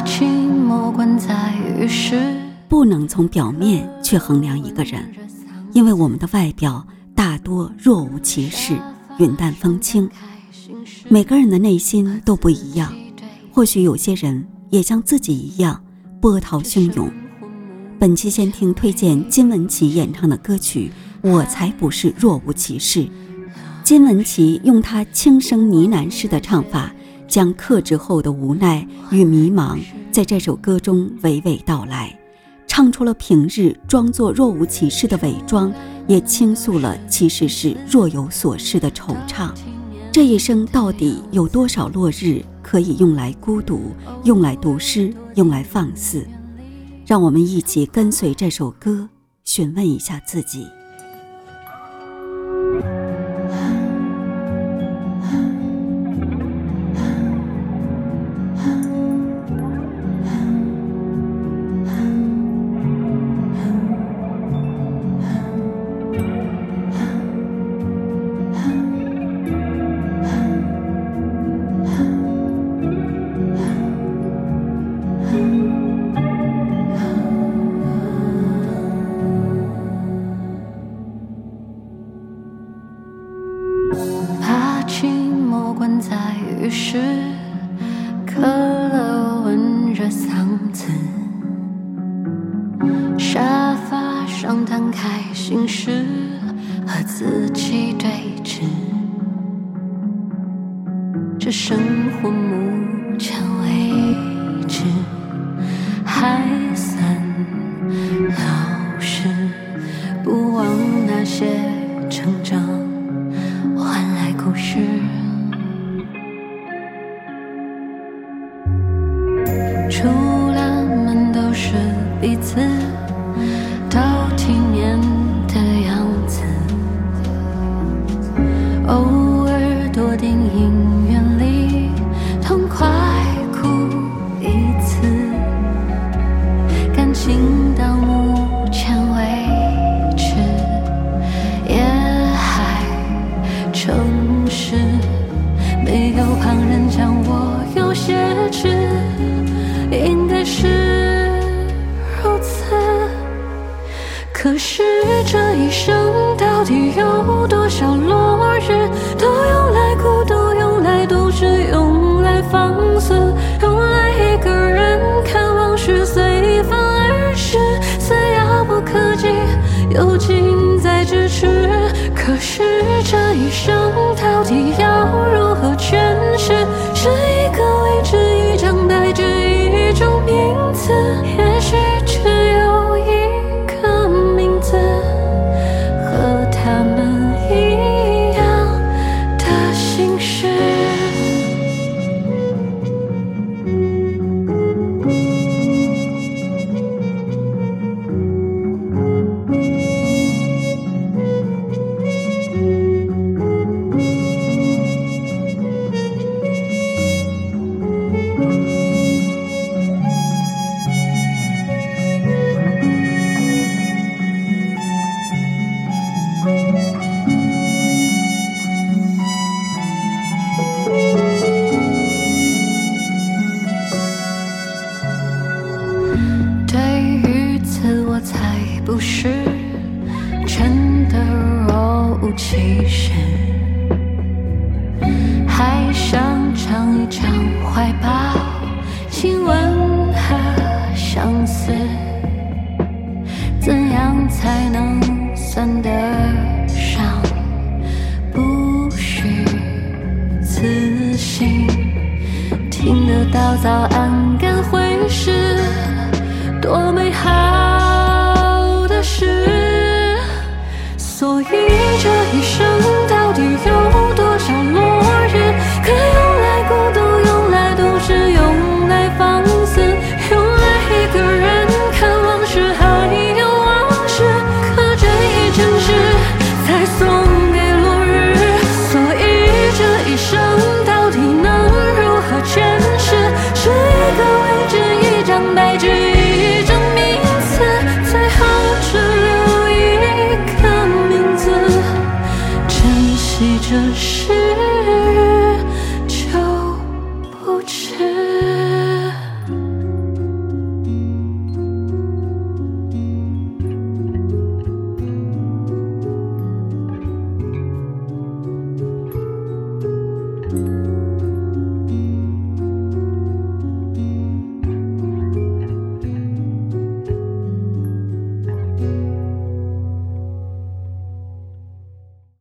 情莫关在于世。 不能从表面去衡量一个人，因为我们的外表大多若无其事，云淡风轻。每个人的内心都不一样，或许有些人也像自己一样波涛汹涌。本期先听推荐金玟岐演唱的歌曲《我才不是若无其事》。金玟岐用她轻声呢喃式的唱法，将克制后的无奈与迷茫在这首歌中娓娓道来，唱出了平日装作若无其事的伪装，也倾诉了其实是若有所思的惆怅。这一生到底有多少落日可以用来孤独，用来读诗，用来放肆？让我们一起跟随这首歌，询问一下自己。 把情莫关在于世，可乐温热嗓子，沙发上摊开心事，和自己对峙。这生活目前为止还算老实，不忘那些成长换来故事。出了门都是彼此都体面的样子，偶尔多电影院里痛快哭一次，感情到目前为止也还诚实，没有旁人讲我有些迟，应该是如此。可是这一生到底有多少落日，都用来孤独，用来独自，用来放肆，用来一个人看往事随风而逝，虽遥不可及，又近在咫尺。可是这一生到底要如何诠释？是一个位置，一张白纸，一种名字，也许只有一个名字，和他们一样的心事。对于此我才不是真的若无其事，还想尝一尝怀抱亲吻和相思，怎样才能算得上不虚此行？听得到早安赶回时，多美好的事。所以这一生到底有多少落日，可用来孤独，用来独自，用来放肆，用来一个人看往事，还有往事，可这一真实才送给落日。所以这一生到底能如何诠释？是一个位置，一张白纸，